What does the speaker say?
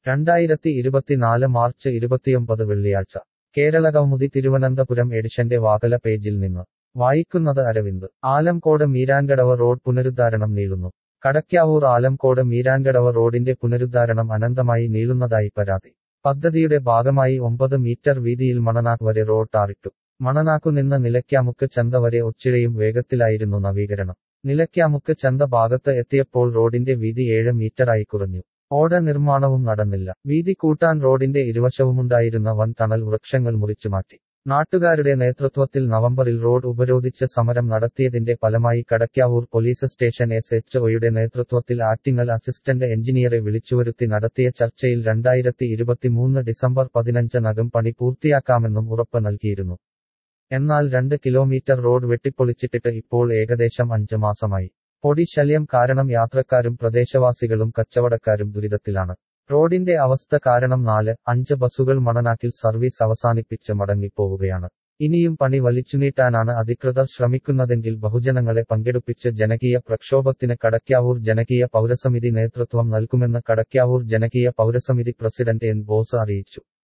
2024 March 29 വെള്ളിയാഴ്ച കേരളകൗമുദി തിരുവനന്തപുരം എഡിഷന്റെ വാകല പേജിൽ നിന്ന് വായിക്കുന്നത് അരവിന്ദ്. ആലംകോട് മീരാൻകടവ് റോഡ് പുനരുദ്ധാരണം നീളുന്നു. കടയ്ക്കാവൂർ ആലംകോട് മീരാൻകടവ് റോഡിന്റെ പുനരുദ്ധാരണം അനന്തമായി നീളുന്നതായി പരാതി. പദ്ധതിയുടെ ഭാഗമായി 9 മീറ്റർ വീതിയിൽ മണനാക്ക് വരെ റോഡ് ടാറിട്ടു. മണനാക്കുനിന്ന് നിലയ്ക്കാമുക്ക് ചന്ത വരെ ഒച്ചിഴയും വേഗത്തിലായിരുന്നു നവീകരണം. നിലയ്ക്കാമുക്ക് ചന്ത ഭാഗത്ത് എത്തിയപ്പോൾ റോഡിന്റെ വീതി 7 മീറ്ററായി കുറഞ്ഞു. ഓട നിർമ്മാണവും നടന്നില്ല. വീതി കൂട്ടാൻ റോഡിന്റെ ഇരുവശവുമുണ്ടായിരുന്ന വൻ തണൽ വൃക്ഷങ്ങൾ മുറിച്ചുമാറ്റി. നാട്ടുകാരുടെ നേതൃത്വത്തിൽ നവംബറിൽ റോഡ് ഉപരോധിച്ച് സമരം നടത്തിയതിന്റെ ഫലമായി കടയ്ക്കാവൂർ പോലീസ് സ്റ്റേഷൻ SHOയുടെ നേതൃത്വത്തിൽ ആക്ടിങ്ങൽ അസിസ്റ്റന്റ് എഞ്ചിനീയറെ വിളിച്ചുവരുത്തി നടത്തിയ ചർച്ചയിൽ 2023 ഡിസംബർ 15-നകം പണി പൂർത്തിയാക്കാമെന്നും ഉറപ്പ് നൽകിയിരുന്നു. എന്നാൽ 2 കിലോമീറ്റർ റോഡ് വെട്ടിപ്പൊളിച്ചിട്ടിട്ട് ഇപ്പോൾ ഏകദേശം 5 മാസമായി. പൊടി ശല്യം കാരണം യാത്രക്കാരും പ്രദേശവാസികളും കച്ചവടക്കാരും ദുരിതത്തിലാണ്. റോഡിന്റെ അവസ്ഥ കാരണം 4-5 ബസുകൾ മണനാക്കിൽ സർവീസ് അവസാനിപ്പിച്ച് മടങ്ങിപ്പോവുകയാണ്. ഇനിയും പണി വലിച്ചുനീട്ടാനാണ് അധികൃതർ ശ്രമിക്കുന്നതെങ്കിൽ ബഹുജനങ്ങളെ പങ്കെടുപ്പിച്ച് ജനകീയ പ്രക്ഷോഭത്തിന് കടയ്ക്കാവൂർ ജനകീയ പൗരസമിതി നേതൃത്വം നൽകുമെന്ന് കടയ്ക്കാവൂർ ജനകീയ പൗരസമിതി പ്രസിഡന്റ് N. ബോസ് അറിയിച്ചു.